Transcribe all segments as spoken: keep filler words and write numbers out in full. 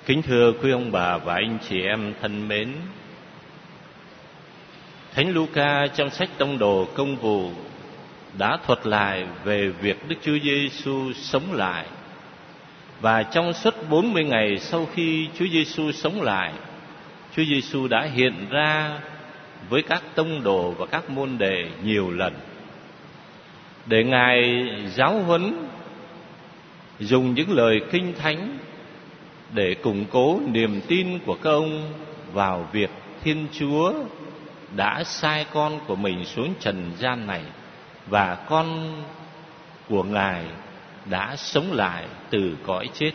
Kính thưa quý ông bà và anh chị em thân mến, Thánh Luca trong sách Tông đồ Công vụ đã thuật lại về việc Đức Chúa Giêsu sống lại. Và trong suốt bốn mươi ngày sau khi Chúa Giêsu sống lại, Chúa Giêsu đã hiện ra với các tông đồ và các môn đệ nhiều lần để Ngài giáo huấn, dùng những lời kinh thánh để củng cố niềm tin của các ông vào việc Thiên Chúa đã sai con của mình xuống trần gian này, và con của Ngài đã sống lại từ cõi chết.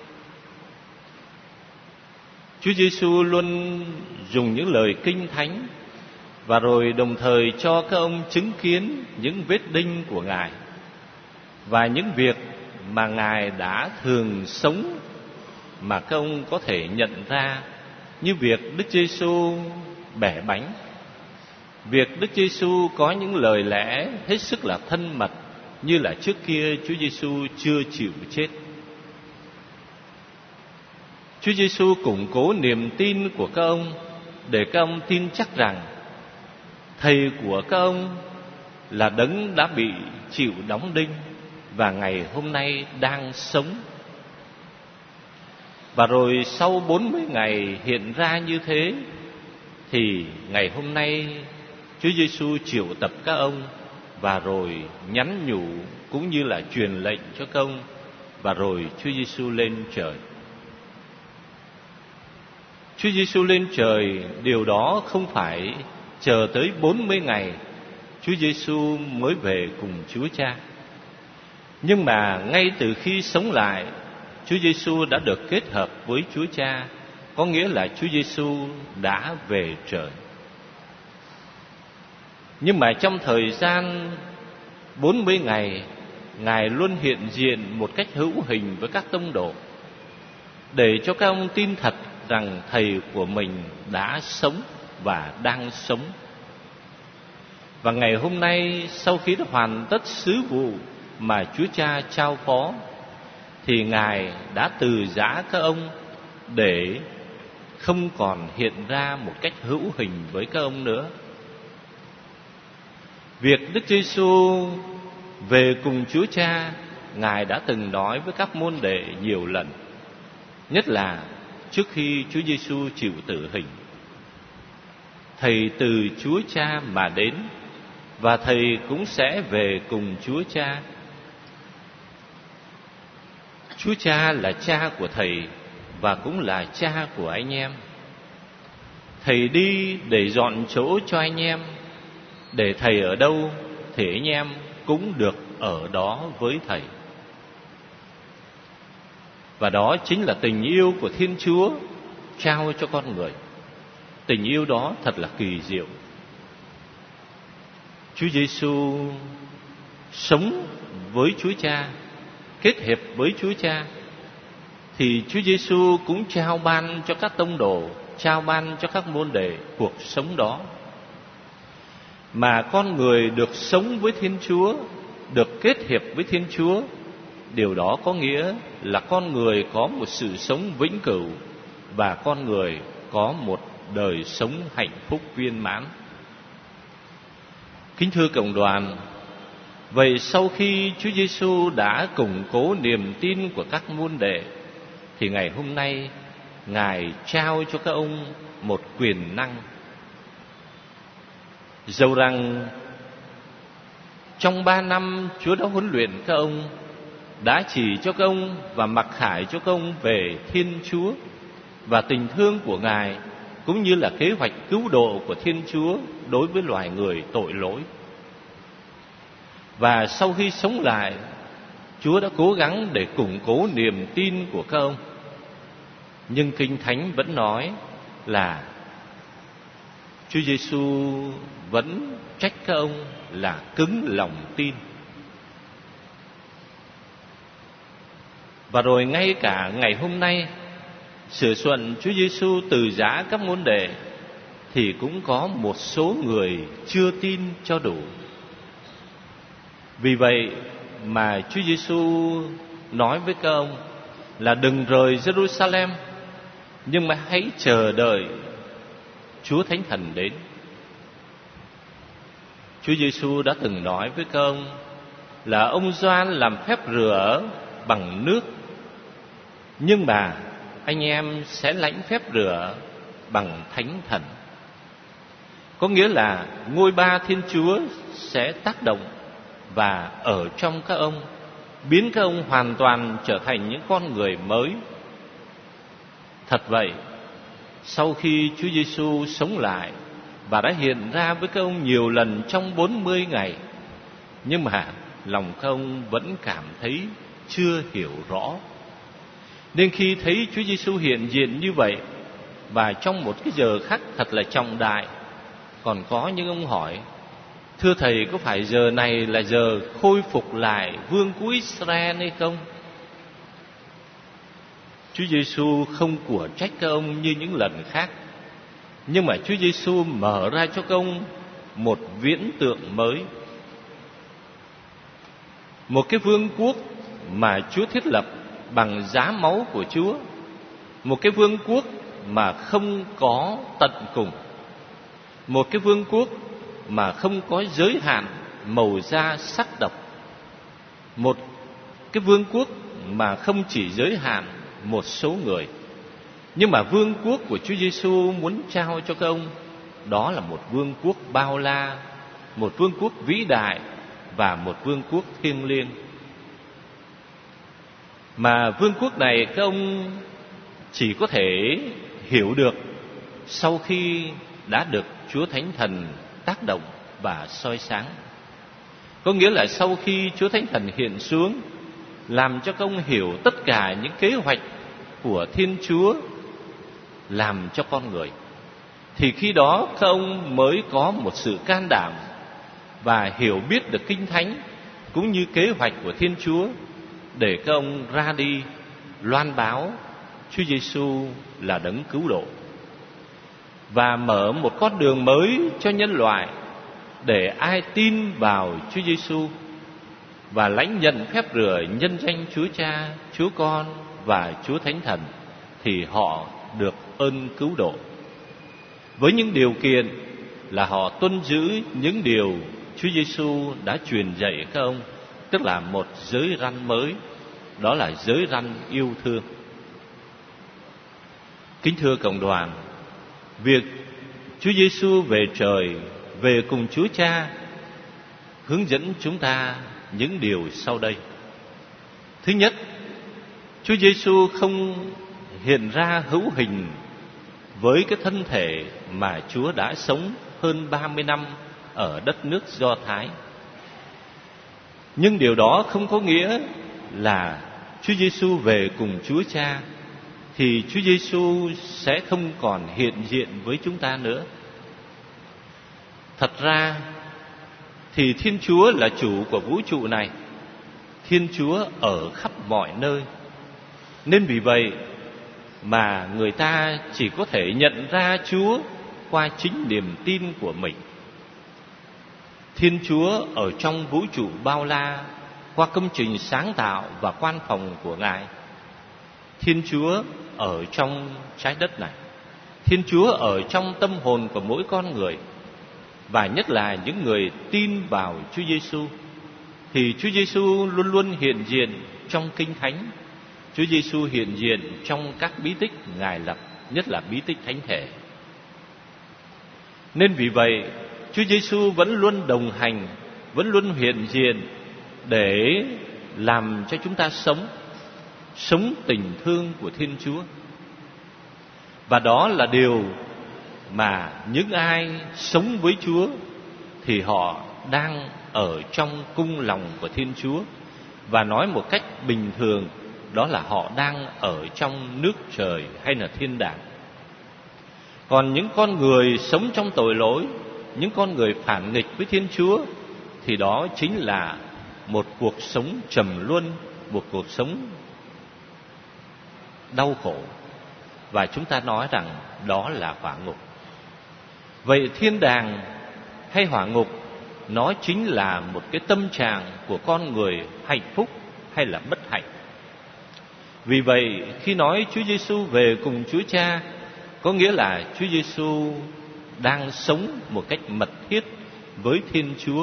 Chúa Giêsu luôn dùng những lời kinh thánh và rồi đồng thời cho các ông chứng kiến những vết đinh của Ngài và những việc mà Ngài đã thường sống mà các ông có thể nhận ra, như việc Đức Giêsu bẻ bánh, việc Đức Giêsu có những lời lẽ hết sức là thân mật, như là trước kia Chúa Giêsu chưa chịu chết. Chúa Giêsu củng cố niềm tin của các ông để các ông tin chắc rằng Thầy của các ông là Đấng đã bị chịu đóng đinh và ngày hôm nay đang sống. Và rồi sau bốn mươi ngày hiện ra như thế, thì ngày hôm nay Chúa Giêsu triệu tập các ông và rồi nhắn nhủ cũng như là truyền lệnh cho các ông, và rồi Chúa Giêsu lên trời. Chúa Giêsu lên trời, điều đó không phải chờ tới bốn mươi ngày Chúa Giêsu mới về cùng Chúa Cha, nhưng mà ngay từ khi sống lại, Chúa Giêsu đã được kết hợp với Chúa Cha, có nghĩa là Chúa Giêsu đã về trời. Nhưng mà trong thời gian bốn mươi ngày, Ngài luôn hiện diện một cách hữu hình với các tông đồ, để cho các ông tin thật rằng Thầy của mình đã sống và đang sống. Và ngày hôm nay, sau khi đã hoàn tất sứ vụ mà Chúa Cha trao phó, thì Ngài đã từ giã các ông để không còn hiện ra một cách hữu hình với các ông nữa. Việc Đức Giêsu về cùng Chúa Cha, Ngài đã từng nói với các môn đệ nhiều lần, nhất là trước khi Chúa Giêsu chịu tử hình. Thầy từ Chúa Cha mà đến, và Thầy cũng sẽ về cùng Chúa Cha. Chúa Cha là Cha của Thầy và cũng là Cha của anh em. Thầy đi để dọn chỗ cho anh em, để Thầy ở đâu thì anh em cũng được ở đó với Thầy. Và đó chính là tình yêu của Thiên Chúa trao cho con người. Tình yêu đó thật là kỳ diệu. Chúa Giêsu sống với Chúa Cha, kết hợp với Chúa Cha, thì Chúa Giêsu cũng trao ban cho các tông đồ, trao ban cho các môn đệ cuộc sống đó. Mà con người được sống với Thiên Chúa, được kết hợp với Thiên Chúa, điều đó có nghĩa là con người có một sự sống vĩnh cửu, và con người có một đời sống hạnh phúc viên mãn. Kính thưa cộng đoàn, vậy sau khi Chúa Giêsu đã củng cố niềm tin của các môn đệ, thì ngày hôm nay Ngài trao cho các ông một quyền năng. Dầu rằng trong ba năm Chúa đã huấn luyện các ông, đã chỉ cho các ông và mặc khải cho các ông về Thiên Chúa và tình thương của Ngài, cũng như là kế hoạch cứu độ của Thiên Chúa đối với loài người tội lỗi. Và sau khi sống lại, Chúa đã cố gắng để củng cố niềm tin của các ông. Nhưng Kinh Thánh vẫn nói là Chúa Giêsu vẫn trách các ông là cứng lòng tin. Và rồi ngay cả ngày hôm nay, sửa soạn Chúa Giêsu từ giã các môn đệ, thì cũng có một số người chưa tin cho đủ. Vì vậy mà Chúa Giêsu nói với các ông là đừng rời Jerusalem, nhưng mà hãy chờ đợi Chúa Thánh Thần đến. Chúa Giêsu đã từng nói với các ông là ông Gioan làm phép rửa bằng nước, nhưng mà anh em sẽ lãnh phép rửa bằng Thánh Thần. Có nghĩa là ngôi ba Thiên Chúa sẽ tác động và ở trong các ông, biến các ông hoàn toàn trở thành những con người mới. Thật vậy, sau khi Chúa Giêsu sống lại và đã hiện ra với các ông nhiều lần trong bốn mươi ngày, nhưng mà lòng các ông vẫn cảm thấy chưa hiểu rõ. Nên khi thấy Chúa Giêsu hiện diện như vậy, và trong một cái giờ khắc thật là trọng đại, còn có những ông hỏi: thưa Thầy, có phải giờ này là giờ khôi phục lại vương quốc Israel hay không? Chúa Giêsu không của trách các ông như những lần khác, nhưng mà Chúa Giêsu mở ra cho các ông một viễn tượng mới, một cái vương quốc mà Chúa thiết lập bằng giá máu của Chúa, một cái vương quốc mà không có tận cùng, một cái vương quốc mà không có giới hạn màu da sắc độc, một cái vương quốc mà không chỉ giới hạn một số người, nhưng mà vương quốc của Chúa Giêsu muốn trao cho các ông đó là một vương quốc bao la, một vương quốc vĩ đại và một vương quốc thiêng liêng. Mà vương quốc này các ông chỉ có thể hiểu được sau khi đã được Chúa Thánh Thần tác động và soi sáng. Có nghĩa là sau khi Chúa Thánh Thần hiện xuống, làm cho các ông hiểu tất cả những kế hoạch của Thiên Chúa làm cho con người, thì khi đó các ông mới có một sự can đảm và hiểu biết được Kinh Thánh cũng như kế hoạch của Thiên Chúa, để các ông ra đi loan báo Chúa Giêsu là đấng cứu độ, và mở một con đường mới cho nhân loại, để ai tin vào Chúa Giêsu và lãnh nhận phép rửa nhân danh Chúa Cha, Chúa Con và Chúa Thánh Thần, thì họ được ơn cứu độ, với những điều kiện là họ tuân giữ những điều Chúa Giêsu đã truyền dạy các ông, tức là một giới răn mới, đó là giới răn yêu thương. Kính thưa cộng đoàn, việc Chúa Giêsu về trời, về cùng Chúa Cha, hướng dẫn chúng ta những điều sau đây. Thứ nhất, Chúa Giêsu không hiện ra hữu hình với cái thân thể mà Chúa đã sống hơn ba mươi năm ở đất nước Do Thái. Nhưng điều đó không có nghĩa là Chúa Giêsu về cùng Chúa Cha thì Chúa Giêsu sẽ không còn hiện diện với chúng ta nữa. Thật ra thì Thiên Chúa là chủ của vũ trụ này, Thiên Chúa ở khắp mọi nơi. Nên vì vậy mà người ta chỉ có thể nhận ra Chúa qua chính niềm tin của mình. Thiên Chúa ở trong vũ trụ bao la qua công trình sáng tạo và quan phòng của Ngài. Thiên Chúa ở trong trái đất này. Thiên Chúa ở trong tâm hồn của mỗi con người, và nhất là những người tin vào Chúa Giêsu. Thì Chúa Giêsu luôn luôn hiện diện trong Kinh Thánh. Chúa Giêsu hiện diện trong các bí tích Ngài lập, nhất là bí tích Thánh Thể. Nên vì vậy, Chúa Giêsu vẫn luôn đồng hành, vẫn luôn hiện diện để làm cho chúng ta sống, sống tình thương của Thiên Chúa. Và đó là điều mà những ai sống với Chúa thì họ đang ở trong cung lòng của Thiên Chúa. Và nói một cách bình thường, đó là họ đang ở trong nước trời hay là thiên đàng. Còn những con người sống trong tội lỗi, những con người phản nghịch với Thiên Chúa, thì đó chính là một cuộc sống trầm luân, một cuộc sống đau khổ. Và chúng ta nói rằng đó là hỏa ngục. Vậy thiên đàng hay hỏa ngục, nó chính là một cái tâm trạng của con người hạnh phúc hay là bất hạnh. Vì vậy, khi nói Chúa Giêsu về cùng Chúa Cha, có nghĩa là Chúa Giêsu đang sống một cách mật thiết với Thiên Chúa.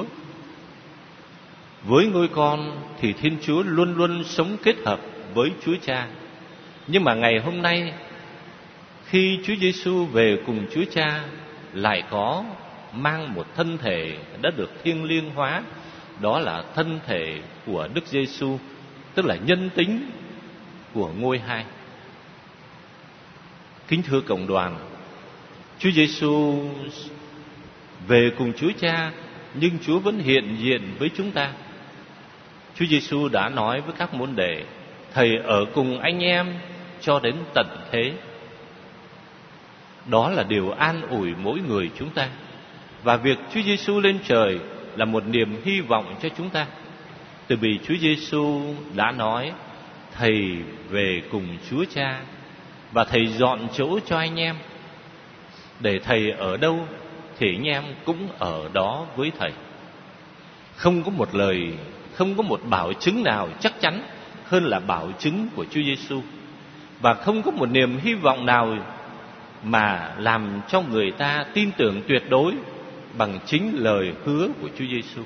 Với ngôi con thì Thiên Chúa luôn luôn sống kết hợp với Chúa Cha. Nhưng mà ngày hôm nay, khi Chúa Giêsu về cùng Chúa Cha, lại có mang một thân thể đã được thiêng liêng hóa, đó là thân thể của Đức Giêsu, tức là nhân tính của ngôi hai. Kính thưa cộng đoàn, Chúa Giêsu về cùng Chúa Cha, nhưng Chúa vẫn hiện diện với chúng ta. Chúa Giêsu đã nói với các môn đệ: Thầy ở cùng anh em cho đến tận thế. Đó là điều an ủi mỗi người chúng ta. Và việc Chúa Giêsu lên trời là một niềm hy vọng cho chúng ta. Từ vì Chúa Giêsu đã nói: Thầy về cùng Chúa Cha, và Thầy dọn chỗ cho anh em. Để Thầy ở đâu thì anh em cũng ở đó với Thầy. Không có một lời, không có một bảo chứng nào chắc chắn hơn là bảo chứng của Chúa Giêsu. Và không có một niềm hy vọng nào mà làm cho người ta tin tưởng tuyệt đối bằng chính lời hứa của Chúa Giêsu.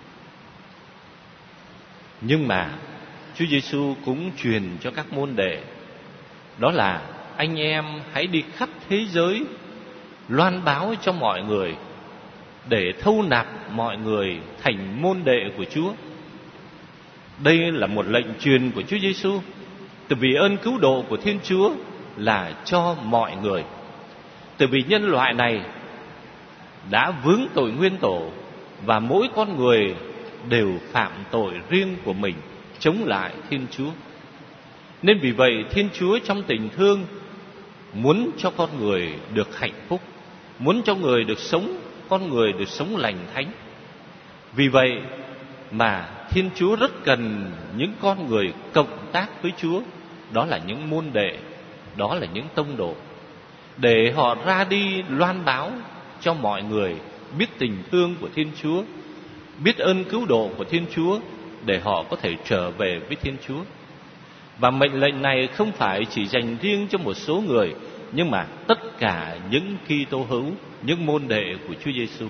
Nhưng mà Chúa Giêsu cũng truyền cho các môn đệ, đó là anh em hãy đi khắp thế giới, loan báo cho mọi người, để thâu nạp mọi người thành môn đệ của Chúa. Đây là một lệnh truyền của Chúa Giêsu, từ vì ơn cứu độ của Thiên Chúa là cho mọi người. Từ vì nhân loại này đã vướng tội nguyên tổ, và mỗi con người đều phạm tội riêng của mình chống lại Thiên Chúa. Nên vì vậy Thiên Chúa trong tình thương muốn cho con người được hạnh phúc, muốn cho người được sống, con người được sống lành thánh. Vì vậy mà Thiên Chúa rất cần những con người cộng tác với Chúa, đó là những môn đệ, đó là những tông đồ, để họ ra đi loan báo cho mọi người biết tình thương của Thiên Chúa, biết ơn cứu độ của Thiên Chúa, để họ có thể trở về với Thiên Chúa. Và mệnh lệnh này không phải chỉ dành riêng cho một số người, nhưng mà tất cả những Kitô hữu, những môn đệ của Chúa Giêsu.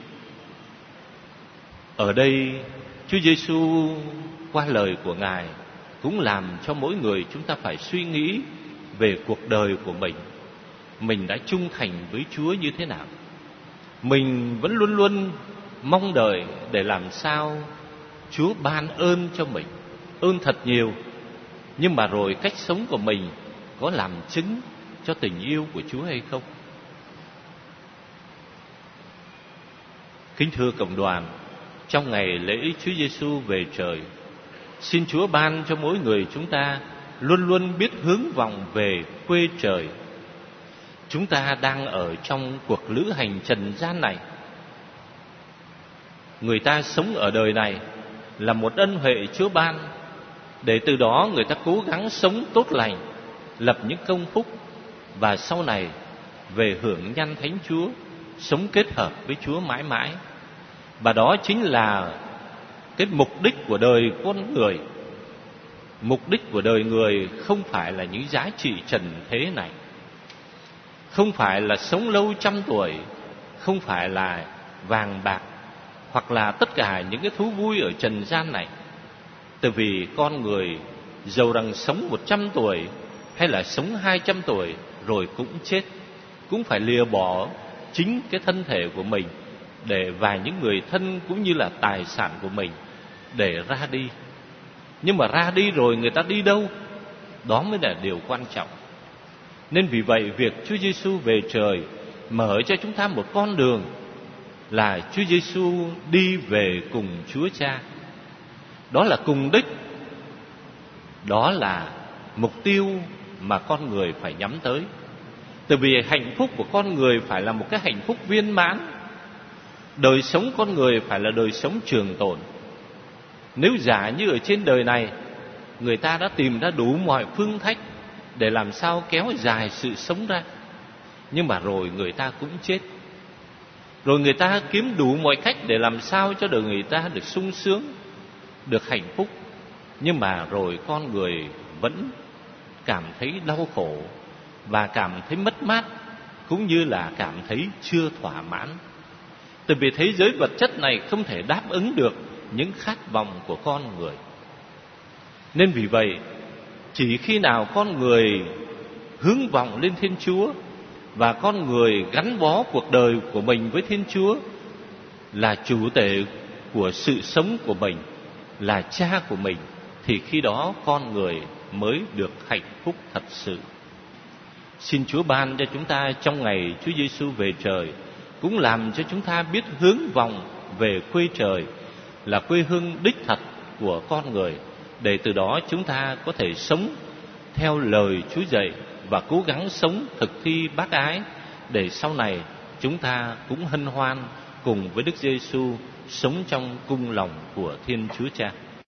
Ở đây Chúa Giêsu qua lời của Ngài cũng làm cho mỗi người chúng ta phải suy nghĩ về cuộc đời của mình. Mình đã trung thành với Chúa như thế nào? Mình vẫn luôn luôn mong đợi để làm sao Chúa ban ơn cho mình, ơn thật nhiều. Nhưng mà rồi cách sống của mình có làm chứng cho tình yêu của Chúa hay không? Kính thưa cộng đoàn, trong ngày lễ Chúa Giêsu về trời, xin Chúa ban cho mỗi người chúng ta luôn luôn biết hướng vọng về quê trời. Chúng ta đang ở trong cuộc lữ hành trần gian này. Người ta sống ở đời này là một ân huệ Chúa ban, để từ đó người ta cố gắng sống tốt lành, lập những công phúc, và sau này về hưởng nhan thánh Chúa, sống kết hợp với Chúa mãi mãi. Và đó chính là cái mục đích của đời con người. Mục đích của đời người không phải là những giá trị trần thế này, không phải là sống lâu trăm tuổi, không phải là vàng bạc, hoặc là tất cả những cái thú vui ở trần gian này. Từ vì con người dầu rằng sống một trăm tuổi hay là sống hai trăm tuổi rồi cũng chết, cũng phải lìa bỏ chính cái thân thể của mình để và những người thân cũng như là tài sản của mình để ra đi. Nhưng mà ra đi rồi người ta đi đâu? Đó mới là điều quan trọng. Nên vì vậy việc Chúa Giêsu về trời mở cho chúng ta một con đường là Chúa Giêsu đi về cùng Chúa Cha. Đó là cùng đích, đó là mục tiêu mà con người phải nhắm tới. Từ vì hạnh phúc của con người phải là một cái hạnh phúc viên mãn. Đời sống con người phải là đời sống trường tồn. Nếu giả như ở trên đời này người ta đã tìm ra đủ mọi phương cách để làm sao kéo dài sự sống ra, nhưng mà rồi người ta cũng chết. Rồi người ta kiếm đủ mọi cách để làm sao cho đời người ta được sung sướng, được hạnh phúc, nhưng mà rồi con người vẫn cảm thấy đau khổ và cảm thấy mất mát, cũng như là cảm thấy chưa thỏa mãn. Tại vì thế giới vật chất này không thể đáp ứng được những khát vọng của con người. Nên vì vậy, chỉ khi nào con người hướng vọng lên Thiên Chúa và con người gắn bó cuộc đời của mình với Thiên Chúa, là chủ tể của sự sống của mình, là cha của mình, thì khi đó con người mới được hạnh phúc thật sự. Xin Chúa ban cho chúng ta trong ngày Chúa Giêsu về trời, cũng làm cho chúng ta biết hướng vọng về quê trời, là quê hương đích thật của con người, để từ đó chúng ta có thể sống theo lời Chúa dạy và cố gắng sống thực thi bác ái, để sau này chúng ta cũng hân hoan cùng với Đức Giêsu sống trong cung lòng của Thiên Chúa Cha.